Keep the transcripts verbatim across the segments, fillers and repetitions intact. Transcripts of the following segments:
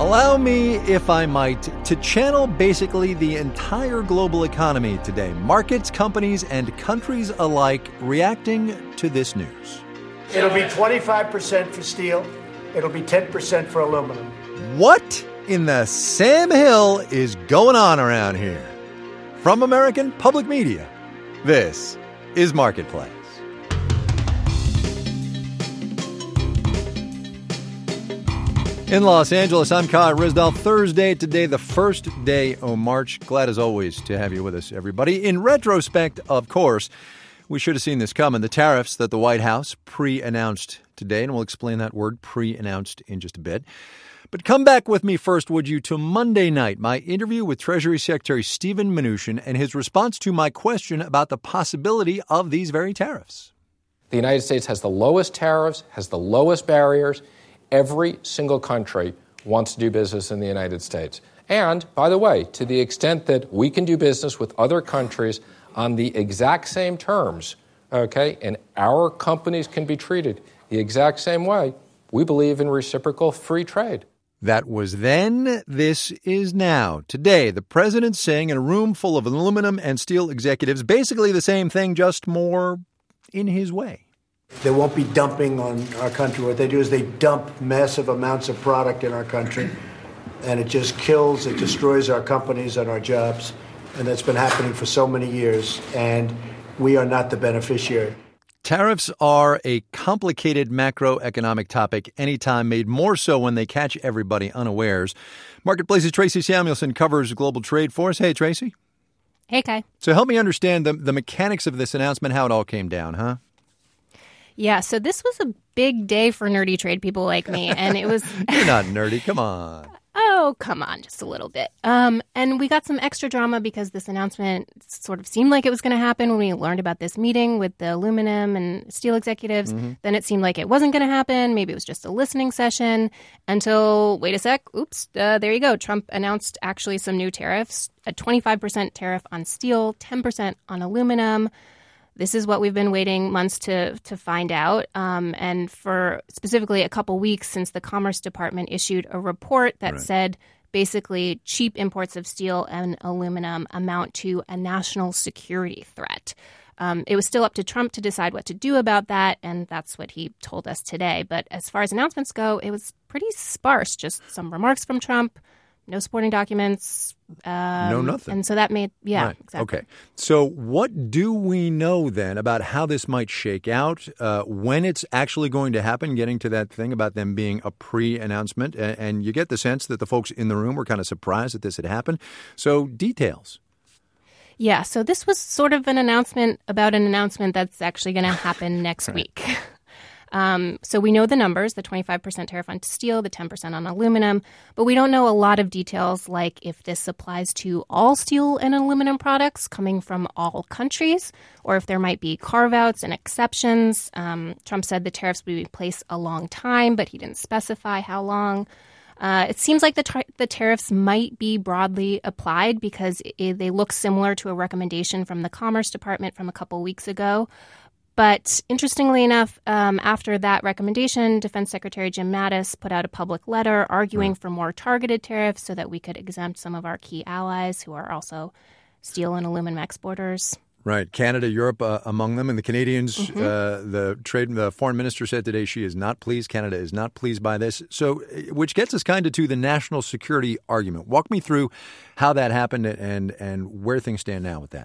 Allow me, if I might, to channel basically the entire global economy today. Markets, companies, and countries alike reacting to this news. It'll be twenty-five percent for steel. It'll be ten percent for aluminum. What in the Sam Hill is going on around here? From American Public Media, this is Marketplace. In Los Angeles, I'm Kai Ryssdal. Thursday, today, the first day of March. Glad as always to have you with us, everybody. In retrospect, of course, we should have seen this coming. The tariffs that the White House pre-announced today, and we'll explain that word pre-announced in just a bit. But come back with me first, would you, to Monday night, my interview with Treasury Secretary Steven Mnuchin and his response to my question about the possibility of these very tariffs. The United States has the lowest tariffs, has the lowest barriers. Every single country wants to do business in the United States. And, by the way, to the extent that we can do business with other countries on the exact same terms, okay, and our companies can be treated the exact same way, we believe in reciprocal free trade. That was then. This is now. Today, the president saying in a room full of aluminum and steel executives basically the same thing, just more in his way. They won't be dumping on our country. What they do is they dump massive amounts of product in our country, and it just kills, it destroys our companies and our jobs. And that's been happening for so many years, and we are not the beneficiary. Tariffs are a complicated macroeconomic topic, anytime made more so when they catch everybody unawares. Marketplace's Tracy Samuelson covers global trade for us. Hey, Tracy. Hey, Kai. So help me understand the, the mechanics of this announcement, how it all came down, huh? Yeah, so this was a big day for nerdy trade people like me, and it was... You're not nerdy, come on. Oh, come on, just a little bit. Um, and we got some extra drama because this announcement sort of seemed like it was going to happen when we learned about this meeting with the aluminum and steel executives. Mm-hmm. Then it seemed like it wasn't going to happen. Maybe it was just a listening session until, wait a sec, oops, uh, there you go. Trump announced actually some new tariffs, a twenty-five percent tariff on steel, ten percent on aluminum. This is what we've been waiting months to to find out. Um, and for specifically a couple weeks since the Commerce Department issued a report that right. said basically cheap imports of steel and aluminum amount to a national security threat. Um, it was still up to Trump to decide what to do about that, and that's what he told us today. But as far as announcements go, it was pretty sparse. Just some remarks from Trump, no supporting documents. Um, no, nothing. And so that made, yeah, right. exactly. Okay. So what do we know then about how this might shake out, uh, when it's actually going to happen, getting to that thing about them being a pre-announcement? And, and you get the sense that the folks in the room were kind of surprised that this had happened. So details. Yeah. So this was sort of an announcement about an announcement that's actually going to happen next right. week. Um, so we know the numbers, the twenty-five percent tariff on steel, the ten percent on aluminum, but we don't know a lot of details like if this applies to all steel and aluminum products coming from all countries, or if there might be carve-outs and exceptions. Um, Trump said the tariffs would be in place a long time, but he didn't specify how long. Uh, it seems like the, tar- the tariffs might be broadly applied because it, they look similar to a recommendation from the Commerce Department from a couple weeks ago. But interestingly enough, um, after that recommendation, Defense Secretary Jim Mattis put out a public letter arguing right. for more targeted tariffs so that we could exempt some of our key allies who are also steel and aluminum exporters. Right. Canada, Europe uh, among them. And the Canadians, mm-hmm. uh, the trade, the foreign minister said today she is not pleased. Canada is not pleased by this. So which gets us kind of to the national security argument. Walk me through how that happened and, and where things stand now with that.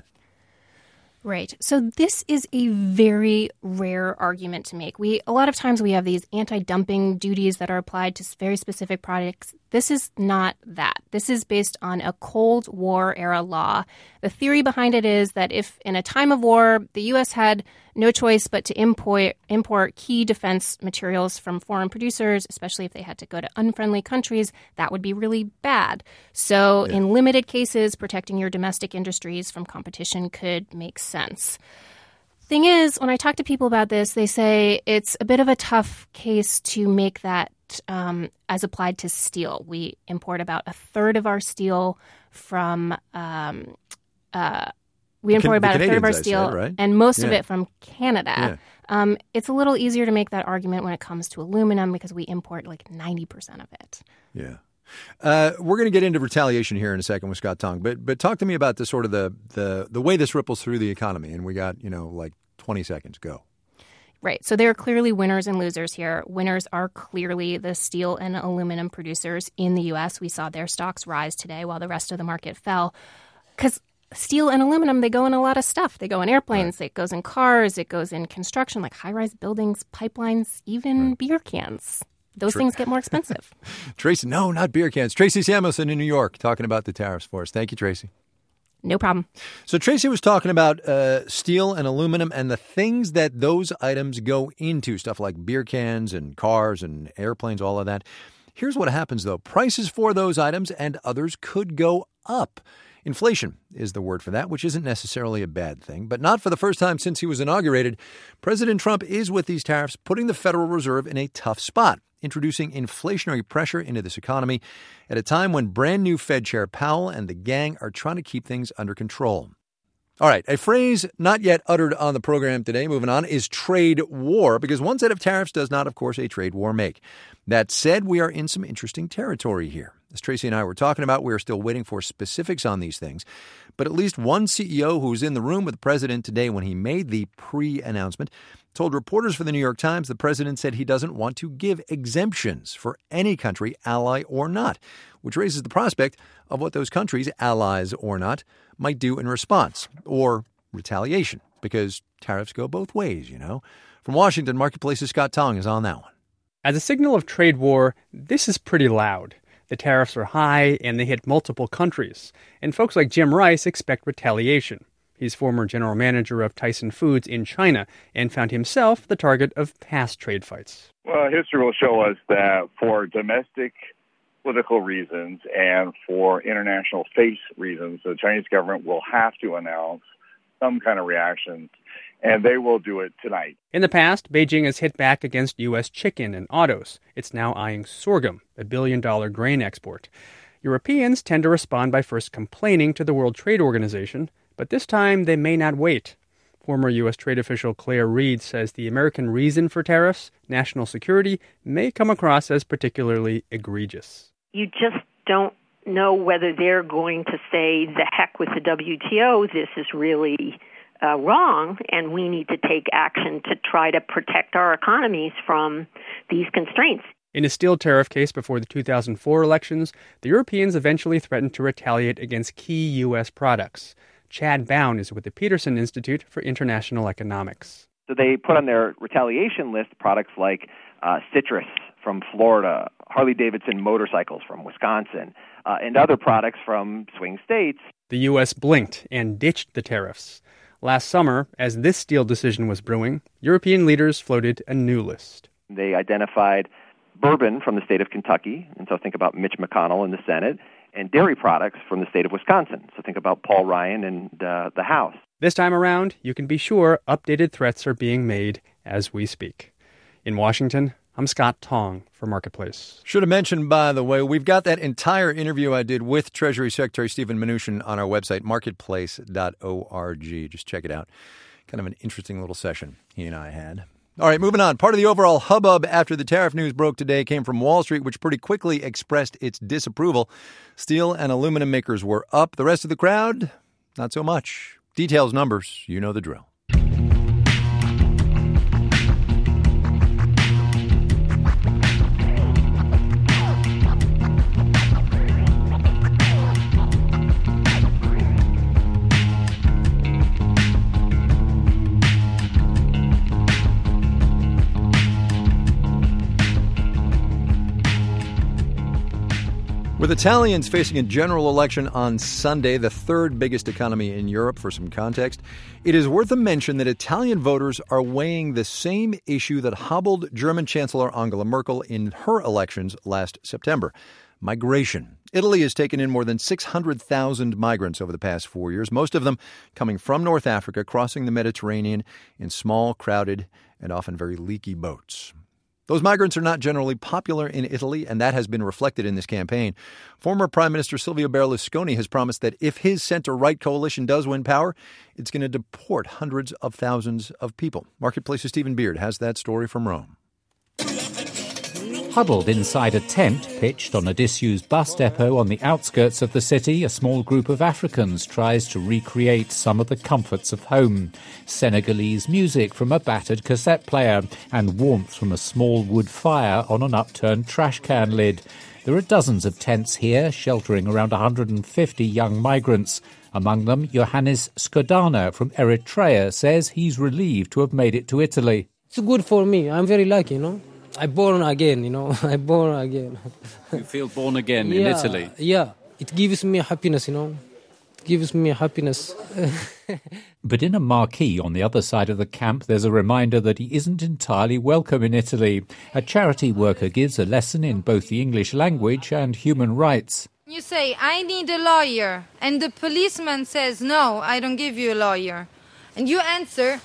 Right. So this is a very rare argument to make. We a lot of times we have these anti-dumping duties that are applied to very specific products. This is not that. This is based on a Cold War era law. The theory behind it is that if in a time of war, the U S had no choice but to import, import key defense materials from foreign producers, especially if they had to go to unfriendly countries, that would be really bad. So yeah. in limited cases, protecting your domestic industries from competition could make sense. Thing is, when I talk to people about this, they say it's a bit of a tough case to make that um, as applied to steel. We import about a third of our steel from um, uh, we import about a third of our steel, said, right? and most yeah. of it from Canada. Yeah. Um, it's a little easier to make that argument when it comes to aluminum because we import like ninety percent of it. Yeah. Uh, we're going to get into retaliation here in a second with Scott Tong, but but talk to me about the sort of the, the the way this ripples through the economy. And we got, you know, like twenty seconds. Go. Right. So there are clearly winners and losers here. Winners are clearly the steel and aluminum producers in the U S. We saw their stocks rise today while the rest of the market fell. Because steel and aluminum, they go in a lot of stuff. They go in airplanes. Right. It goes in cars. It goes in construction, like high-rise buildings, pipelines, even right. beer cans. Those Tra- things get more expensive. Tracy, no, not beer cans. Tracy Samuelson in New York talking about the tariffs for us. Thank you, Tracy. No problem. So Tracy was talking about uh, steel and aluminum and the things that those items go into, stuff like beer cans and cars and airplanes, all of that. Here's what happens, though. Prices for those items and others could go up. Inflation is the word for that, which isn't necessarily a bad thing. But not for the first time since he was inaugurated. President Trump is, with these tariffs, putting the Federal Reserve in a tough spot, introducing inflationary pressure into this economy at a time when brand new Fed Chair Powell and the gang are trying to keep things under control. All right, a phrase not yet uttered on the program today, moving on, is trade war, because one set of tariffs does not, of course, a trade war make. That said, we are in some interesting territory here. As Tracy and I were talking about, we are still waiting for specifics on these things. But at least one C E O who was in the room with the president today when he made the pre-announcement told reporters for the New York Times the president said he doesn't want to give exemptions for any country, ally or not, which raises the prospect of what those countries, allies or not, might do in response, or retaliation, because tariffs go both ways, you know. From Washington, Marketplace's Scott Tong is on that one. As a signal of trade war, this is pretty loud. The tariffs are high, and they hit multiple countries. And folks like Jim Rice expect retaliation. He's former general manager of Tyson Foods in China and found himself the target of past trade fights. Well, history will show us that for domestic political reasons and for international face reasons, the Chinese government will have to announce some kind of reaction, and they will do it tonight. In the past, Beijing has hit back against U S chicken and autos. It's now eyeing sorghum, a billion-dollar grain export. Europeans tend to respond by first complaining to the World Trade Organization, but this time they may not wait. Former U S trade official Claire Reed says the American reason for tariffs, national security, may come across as particularly egregious. You just don't know whether they're going to say, the heck with the W T O, this is really uh, wrong, and we need to take action to try to protect our economies from these constraints. In a steel tariff case before the two thousand four elections, the Europeans eventually threatened to retaliate against key U S products. Chad Bown is with the Peterson Institute for International Economics. So they put on their retaliation list products like uh, citrus from Florida, Harley-Davidson motorcycles from Wisconsin, uh, and other products from swing states. The U S blinked and ditched the tariffs. Last summer, as this steel decision was brewing, European leaders floated a new list. They identified bourbon from the state of Kentucky, and so think about Mitch McConnell in the Senate, and dairy products from the state of Wisconsin, so think about Paul Ryan and uh, the House. This time around, you can be sure updated threats are being made as we speak. In Washington, I'm Scott Tong for Marketplace. Should have mentioned, by the way, we've got that entire interview I did with Treasury Secretary Steven Mnuchin on our website, marketplace dot org. Just check it out. Kind of an interesting little session he and I had. All right, moving on. Part of the overall hubbub after the tariff news broke today came from Wall Street, which pretty quickly expressed its disapproval. Steel and aluminum makers were up. The rest of the crowd, not so much. Details, numbers, you know the drill. With Italians facing a general election on Sunday, the third biggest economy in Europe, for some context, it is worth a mention that Italian voters are weighing the same issue that hobbled German Chancellor Angela Merkel in her elections last September: migration. Italy has taken in more than six hundred thousand migrants over the past four years, most of them coming from North Africa, crossing the Mediterranean in small, crowded, and often very leaky boats. Those migrants are not generally popular in Italy, and that has been reflected in this campaign. Former Prime Minister Silvio Berlusconi has promised that if his center-right coalition does win power, it's going to deport hundreds of thousands of people. Marketplace's Stephen Beard has that story from Rome. Huddled inside a tent pitched on a disused bus depot on the outskirts of the city, a small group of Africans tries to recreate some of the comforts of home. Senegalese music from a battered cassette player and warmth from a small wood fire on an upturned trash can lid. There are dozens of tents here, sheltering around one hundred fifty young migrants. Among them, Johannes Skodana from Eritrea says he's relieved to have made it to Italy. It's good for me. I'm very lucky, you know. I born again, you know. I born again. You feel born again yeah, in Italy? Yeah. It gives me happiness, you know. It gives me happiness. But in a marquee on the other side of the camp, there's a reminder that he isn't entirely welcome in Italy. A charity worker gives a lesson in both the English language and human rights. You say, I need a lawyer, and the policeman says, no, I don't give you a lawyer. And you answer,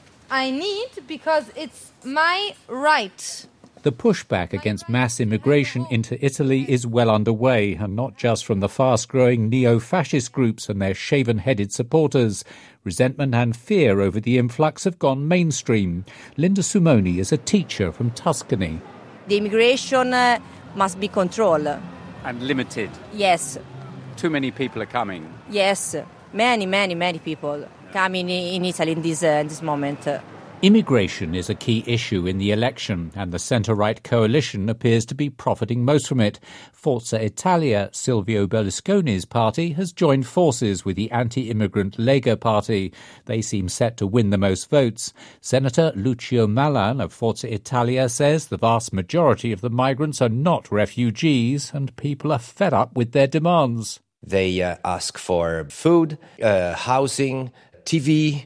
I need because it's my right. The pushback against mass immigration into Italy is well underway, and not just from the fast-growing neo-fascist groups and their shaven-headed supporters. Resentment and fear over the influx have gone mainstream. Linda Sumoni is a teacher from Tuscany. The immigration uh, must be controlled. And limited. Yes. Too many people are coming. Yes. Many, many, many people coming in Italy in this, uh, in this moment. Immigration is a key issue in the election, and the centre-right coalition appears to be profiting most from it. Forza Italia, Silvio Berlusconi's party, has joined forces with the anti-immigrant Lega party. They seem set to win the most votes. Senator Lucio Malan of Forza Italia says the vast majority of the migrants are not refugees, and people are fed up with their demands. They uh, ask for food, uh, housing, T V,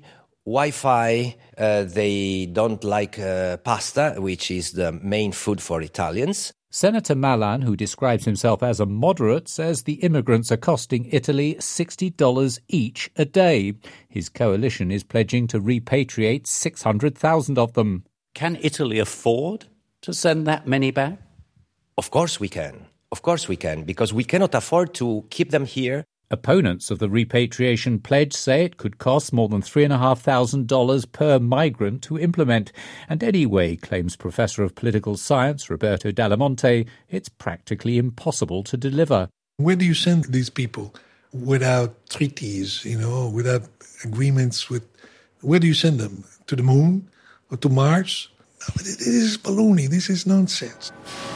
Wi-Fi. Uh, they don't like uh, pasta, which is the main food for Italians. Senator Malan, who describes himself as a moderate, says the immigrants are costing Italy sixty dollars each a day. His coalition is pledging to repatriate six hundred thousand of them. Can Italy afford to send that many back? Of course we can. Of course we can, because we cannot afford to keep them here. Opponents of the repatriation pledge say it could cost more than three thousand five hundred dollars per migrant to implement. And anyway, claims Professor of Political Science Roberto Dallamonte, it's practically impossible to deliver. Where do you send these people without treaties, you know, without agreements with... Where do you send them? To the moon? Or to Mars? No, but this is baloney. This is nonsense.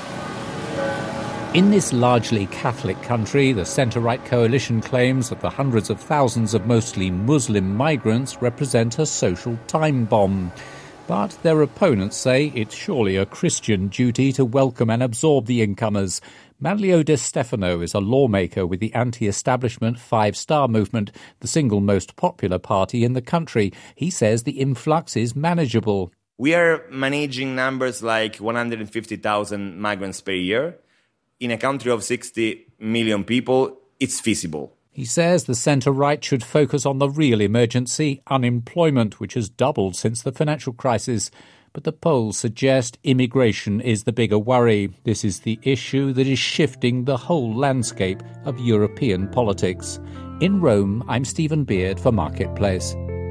In this largely Catholic country, the centre-right coalition claims that the hundreds of thousands of mostly Muslim migrants represent a social time bomb. But their opponents say it's surely a Christian duty to welcome and absorb the incomers. Manlio De Stefano is a lawmaker with the anti-establishment Five Star Movement, the single most popular party in the country. He says the influx is manageable. We are managing numbers like one hundred fifty thousand migrants per year. In a country of sixty million people, it's feasible. He says the centre-right should focus on the real emergency, unemployment, which has doubled since the financial crisis. But the polls suggest immigration is the bigger worry. This is the issue that is shifting the whole landscape of European politics. In Rome, I'm Stephen Beard for Marketplace.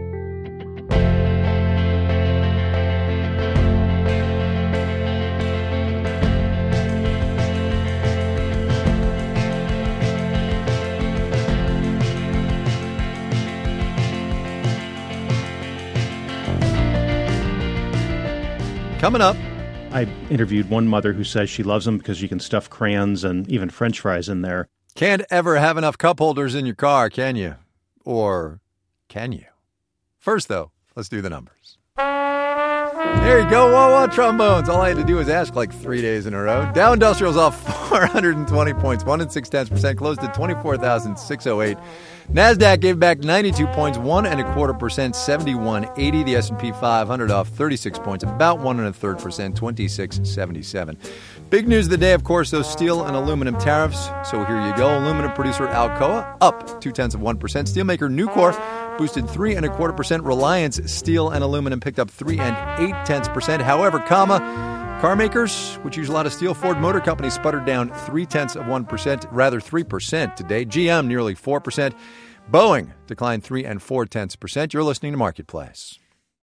Coming up. I interviewed one mother who says she loves them because you can stuff crayons and even French fries in there. Can't ever have enough cup holders in your car, can you? Or can you? First, though, let's do the numbers. There you go, wah wah trombones. All I had to do was ask like three days in a row. Dow Industrial's off four hundred twenty points, one and six tenths percent, closed at twenty-four thousand six hundred eight. NASDAQ gave back ninety-two points, one and a quarter percent, seventy-one eighty. The S and P five hundred off thirty-six points, about one and a third percent, twenty-six seventy-seven. Big news of the day, of course, those steel and aluminum tariffs. So here you go. Aluminum producer Alcoa up two tenths of one percent. Steelmaker Nucor boosted three and a quarter percent. Reliance Steel and Aluminum picked up three and eight tenths percent. However, comma, car makers, which use a lot of steel, Ford Motor Company sputtered down three tenths of one percent, rather three percent today. G M nearly four percent. Boeing declined three and four tenths percent. You're listening to Marketplace.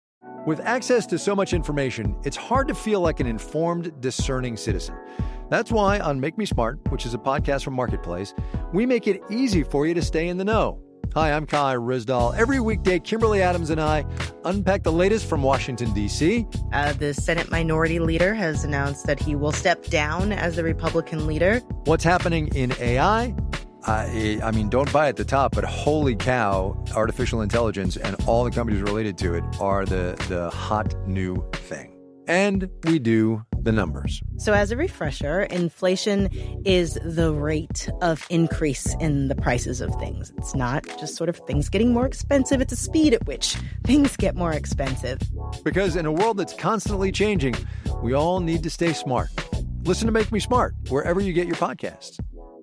With access to so much information, it's hard to feel like an informed, discerning citizen. That's why on Make Me Smart, which is a podcast from Marketplace, we make it easy for you to stay in the know. Hi, I'm Kai Ryssdal. Every weekday, Kimberly Adams and I unpack the latest from Washington, D C Uh, the Senate Minority Leader has announced that he will step down as the Republican leader. What's happening in A I? I, I mean, don't buy at the top, but holy cow, artificial intelligence and all the companies related to it are the, the hot new thing. And we do the numbers. So as a refresher, inflation is the rate of increase in the prices of things. It's not just sort of things getting more expensive. It's the speed at which things get more expensive. Because in a world that's constantly changing, we all need to stay smart. Listen to Make Me Smart wherever you get your podcasts.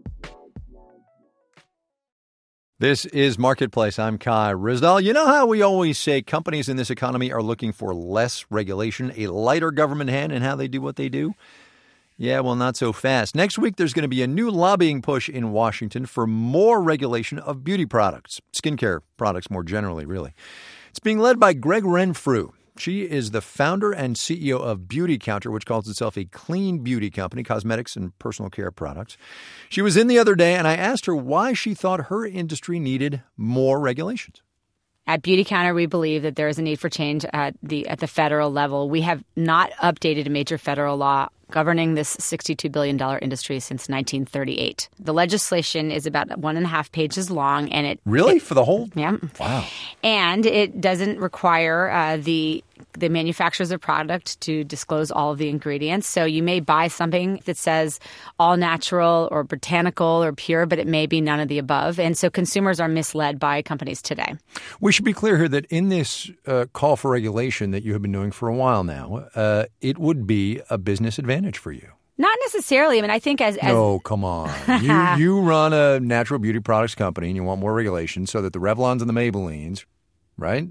This is Marketplace. I'm Kai Ryssdal. You know how we always say companies in this economy are looking for less regulation, a lighter government hand in how they do what they do? Yeah, well, not so fast. Next week, there's going to be a new lobbying push in Washington for more regulation of beauty products, skincare products more generally, really. It's being led by Greg Renfrew. She is the founder and C E O of Beauty Counter, which calls itself a clean beauty company, cosmetics and personal care products. She was in the other day, and I asked her why she thought her industry needed more regulations. At Beauty Counter, we believe that there is a need for change at the at the federal level. We have not updated a major federal law governing this sixty-two billion dollars industry since nineteen thirty-eight. The legislation is about one and a half pages long, and it really it, for the whole yeah wow, and it doesn't require uh, the the manufacturers of product to disclose all of the ingredients. So you may buy something that says all natural or botanical or pure, but it may be none of the above. And so consumers are misled by companies today. We should be clear here that in this uh, call for regulation that you have been doing for a while now, uh, it would be a business advantage for you. Not necessarily. I mean, I think as... as no, come on. you, you run a natural beauty products company and you want more regulation so that the Revlons and the Maybellines, right?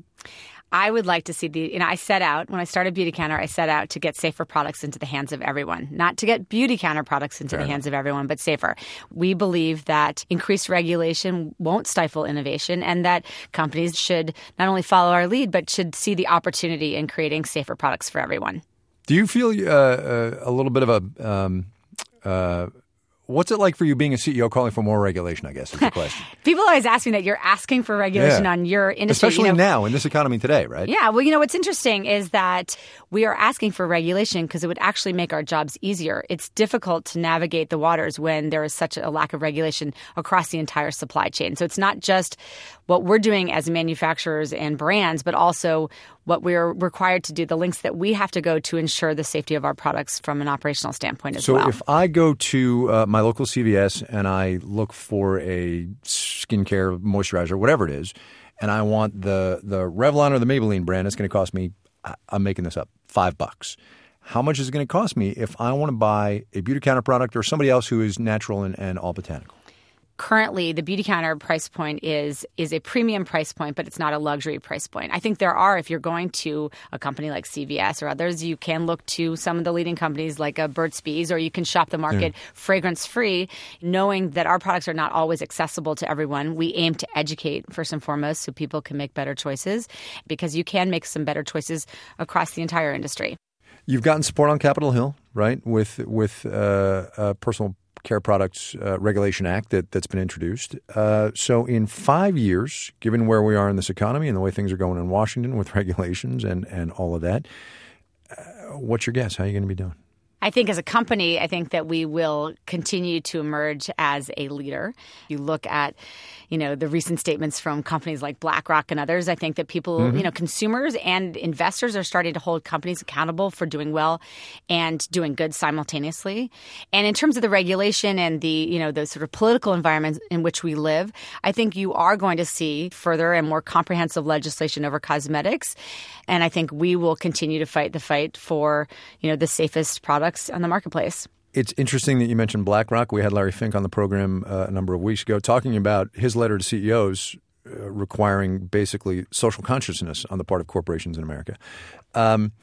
I would like to see the, you know, I set out, when I started Beauty Counter, I set out to get safer products into the hands of everyone. Not to get Beauty Counter products into Fair the enough. hands of everyone, but safer. We believe that increased regulation won't stifle innovation and that companies should not only follow our lead, but should see the opportunity in creating safer products for everyone. Do you feel uh, uh, a little bit of a... Um, uh, What's it like for you being a C E O calling for more regulation, I guess, is the question. People always ask me that. You're asking for regulation yeah. on your industry. Especially you know, now in this economy today, right? Yeah. Well, you know, what's interesting is that we are asking for regulation because it would actually make our jobs easier. It's difficult to navigate the waters when there is such a lack of regulation across the entire supply chain. So it's not just what we're doing as manufacturers and brands, but also what we're required to do, the links that we have to go to ensure the safety of our products from an operational standpoint as so well. So if I go to uh, my local C V S and I look for a skincare moisturizer, whatever it is, and I want the, the Revlon or the Maybelline brand, it's going to cost me, I'm making this up, five bucks. How much is it going to cost me if I want to buy a Beauty Counter product or somebody else who is natural and, and all botanical? Currently, the Beauty Counter price point is is a premium price point, but it's not a luxury price point. I think there are, if you're going to a company like C V S or others, you can look to some of the leading companies like a Burt's Bees, or you can shop the market yeah. fragrance-free, knowing that our products are not always accessible to everyone. We aim to educate, first and foremost, so people can make better choices, because you can make some better choices across the entire industry. You've gotten support on Capitol Hill, right, with, with uh, uh, personal Care Products uh, Regulation Act that, that's been introduced. Uh, so in five years, given where we are in this economy and the way things are going in Washington with regulations and, and all of that, uh, what's your guess? How are you going to be doing? I think as a company, I think that we will continue to emerge as a leader. You look at, you know, the recent statements from companies like BlackRock and others. I think that people, mm-hmm. you know, consumers and investors are starting to hold companies accountable for doing well and doing good simultaneously. And in terms of the regulation and the, you know, the sort of political environment in which we live, I think you are going to see further and more comprehensive legislation over cosmetics. And I think we will continue to fight the fight for, you know, the safest products on the marketplace. It's interesting that you mentioned BlackRock. We had Larry Fink on the program uh, a number of weeks ago talking about his letter to C E Os uh, requiring basically social consciousness on the part of corporations in America. Um,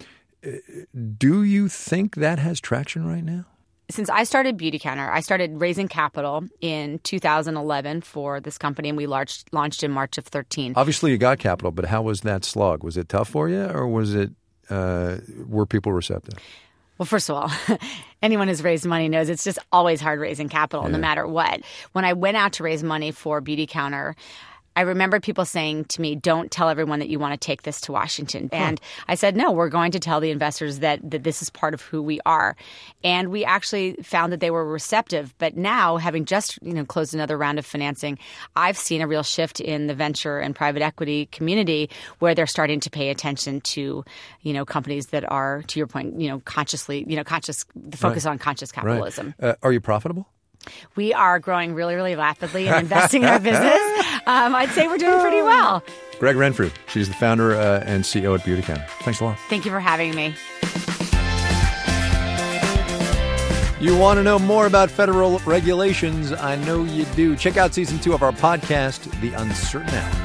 do you think that has traction right now? Since I started Beauty Counter, I started raising capital in two thousand eleven for this company, and we launched, launched in March of thirteen. Obviously, you got capital, but how was that slog? Was it tough for you, or was it uh, were people receptive? Well, first of all, anyone who's raised money knows it's just always hard raising capital, yeah. no matter what. When I went out to raise money for Beautycounter, I remember people saying to me, don't tell everyone that you want to take this to Washington. Huh. And I said, no, we're going to tell the investors that, that this is part of who we are. And we actually found that they were receptive. But now, having just you know closed another round of financing, I've seen a real shift in the venture and private equity community where they're starting to pay attention to you know companies that are, to your point, you know consciously, you know conscious, the focus right. on conscious capitalism. Right. Uh, are you profitable? We are growing really, really rapidly and investing in our business. Um, I'd say we're doing pretty well. Greg Renfrew. She's the founder uh, and C E O at Beautycounter. Thanks a lot. Thank you for having me. You want to know more about federal regulations? I know you do. Check out season two of our podcast, The Uncertain Hour.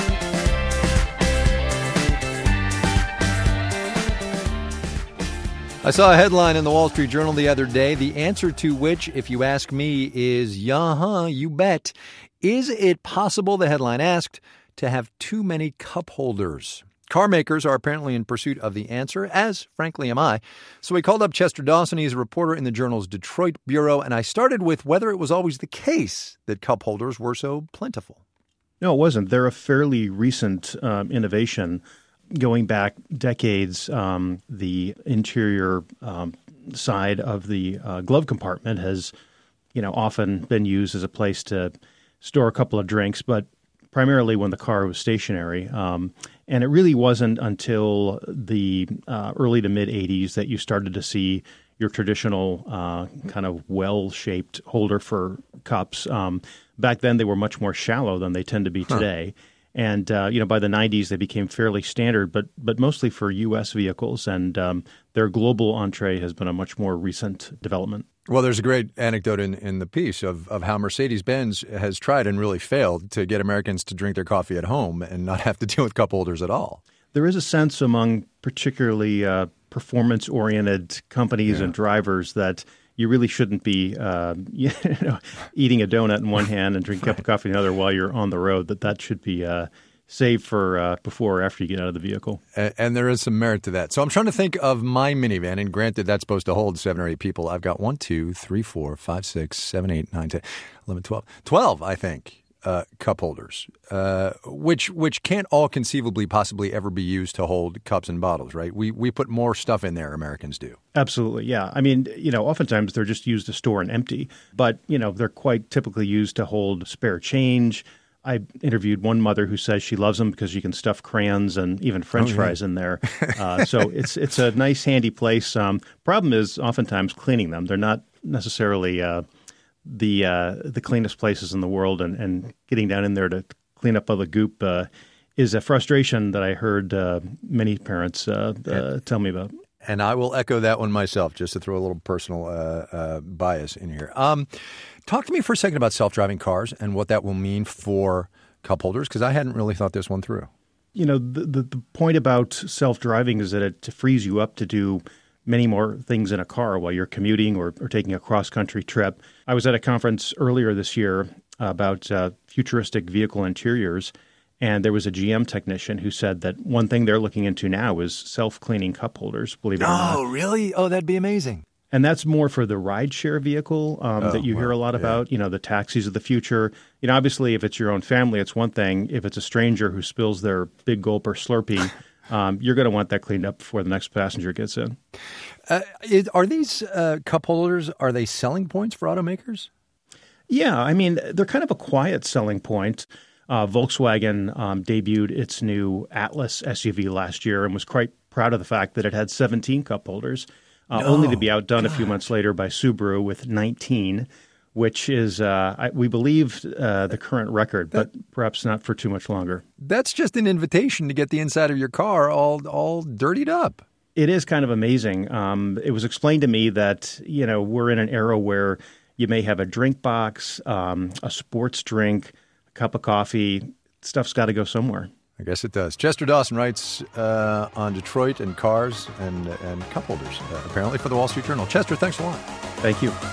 I saw a headline in the Wall Street Journal the other day, the answer to which, if you ask me, is yeah-huh, you bet. Is it possible, the headline asked, to have too many cup holders? Car makers are apparently in pursuit of the answer, as frankly am I. So we called up Chester Dawson. He's a reporter in the Journal's Detroit bureau, and I started with whether it was always the case that cup holders were so plentiful. No, it wasn't. They're a fairly recent um, innovation. Going back decades, um, the interior um, side of the uh, glove compartment has, you know, often been used as a place to store a couple of drinks, but primarily when the car was stationary. Um, and it really wasn't until the uh, early to mid-eighties that you started to see your traditional uh, kind of well-shaped holder for cups. Um, back then, they were much more shallow than they tend to be today. Huh. And, uh, you know, by the nineties, they became fairly standard, but but mostly for U S vehicles. And um, their global entree has been a much more recent development. Well, there's a great anecdote in, in the piece of, of how Mercedes-Benz has tried and really failed to get Americans to drink their coffee at home and not have to deal with cup holders at all. There is a sense among particularly uh, performance-oriented companies yeah. and drivers that you really shouldn't be uh, you know, eating a donut in one hand and drinking a cup of coffee in the other while you're on the road, that that should be uh, saved for uh, before or after you get out of the vehicle. And, and there is some merit to that. So I'm trying to think of my minivan, and granted that's supposed to hold seven or eight people. I've got one, two, three, four, five, six, seven, eight, nine, ten, eleven, twelve. twelve, I think. Uh, cup holders, uh, which which can't all conceivably possibly ever be used to hold cups and bottles, right? We we put more stuff in there, Americans do. Absolutely, yeah. I mean, you know, oftentimes they're just used to store and empty, but, you know, they're quite typically used to hold spare change. I interviewed one mother who says she loves them because you can stuff crayons and even French oh, yeah. fries in there. Uh, so it's it's a nice, handy place. Um, problem is oftentimes cleaning them. They're not necessarily uh, the uh, the cleanest places in the world, and, and getting down in there to clean up all the goop uh, is a frustration that I heard uh, many parents uh, uh, tell me about. And I will echo that one myself, just to throw a little personal uh, uh, bias in here. Um, talk to me for a second about self-driving cars and what that will mean for cup holders, because I hadn't really thought this one through. You know, the, the, the point about self-driving is that it frees you up to do many more things in a car while you're commuting or, or taking a cross-country trip. I was at a conference earlier this year about uh, futuristic vehicle interiors, and there was a G M technician who said that one thing they're looking into now is self-cleaning cup holders, believe it or not. Oh, really? Oh, that'd be amazing. And that's more for the rideshare vehicle um, oh, that you hear well, a lot about, yeah. you know, the taxis of the future. You know, obviously, if it's your own family, it's one thing. If it's a stranger who spills their big gulp or Slurpee, um, you're going to want that cleaned up before the next passenger gets in. Uh, is, are these uh, cup holders, are they selling points for automakers? Yeah, I mean, they're kind of a quiet selling point. Uh, Volkswagen um, debuted its new Atlas S U V last year and was quite proud of the fact that it had seventeen cup holders, uh, no, only to be outdone God. a few months later by Subaru with nineteen, which is, uh, I, we believe, uh, the current record, that, but perhaps not for too much longer. That's just an invitation to get the inside of your car all all dirtied up. It is kind of amazing. Um, it was explained to me that, you know, we're in an era where you may have a drink box, um, a sports drink, cup of coffee. Stuff's got to go somewhere. I guess it does. Chester Dawson writes uh, on Detroit and cars and and cup holders, uh, apparently for the Wall Street Journal. Chester, thanks a lot. Thank you.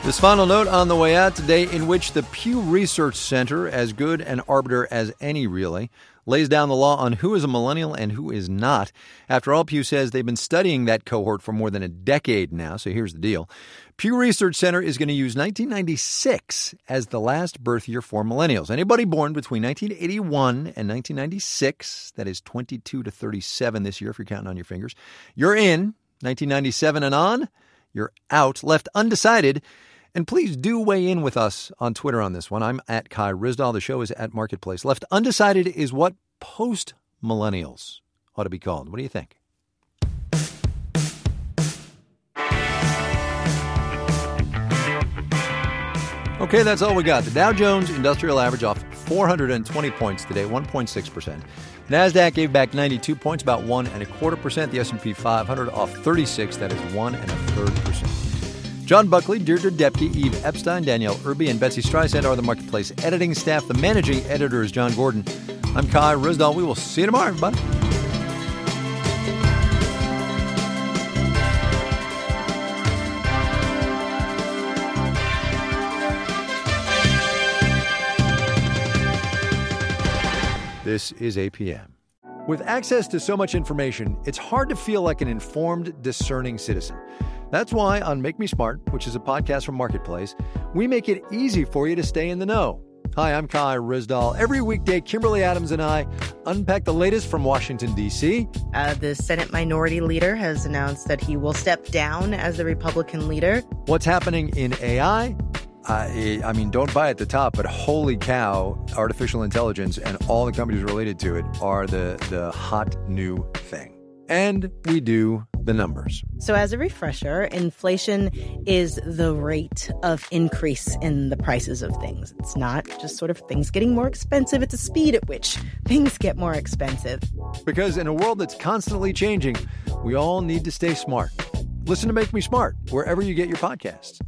This final note on the way out today, in which the Pew Research Center, as good an arbiter as any really, lays down the law on who is a millennial and who is not. After all, Pew says they've been studying that cohort for more than a decade now, so here's the deal. Pew Research Center is going to use nineteen ninety-six as the last birth year for millennials. Anybody born between nineteen eighty-one and nineteen ninety-six, that is twenty-two to thirty-seven this year if you're counting on your fingers, you're in. nineteen ninety-seven and on, you're out. Left undecided. And please do weigh in with us on Twitter on this one. I'm at Kai Ryssdal. The show is at Marketplace. Left undecided is what post-millennials ought to be called. What do you think? Okay, that's all we got. The Dow Jones Industrial Average off four hundred twenty points today, one point six percent. NASDAQ gave back ninety-two points, about one and a quarter percent. The S and P five hundred off thirty-six, that is one and a third percent. John Buckley, Deirdre Depke, Eve Epstein, Danielle Irby, and Betsy Streisand are the Marketplace editing staff. The managing editor is John Gordon. I'm Kai Ryssdal. We will see you tomorrow, everybody. This is A P M. With access to so much information, it's hard to feel like an informed, discerning citizen. That's why on Make Me Smart, which is a podcast from Marketplace, we make it easy for you to stay in the know. Hi, I'm Kai Ryssdal. Every weekday, Kimberly Adams and I unpack the latest from Washington, D C Uh, the Senate Minority Leader has announced that he will step down as the Republican leader. What's happening in A I? I, I mean, don't buy at the top, but holy cow, artificial intelligence and all the companies related to it are the, the hot new thing. And we do the numbers. So as a refresher, inflation is the rate of increase in the prices of things. It's not just sort of things getting more expensive. It's a speed at which things get more expensive. Because in a world that's constantly changing, we all need to stay smart. Listen to Make Me Smart wherever you get your podcasts.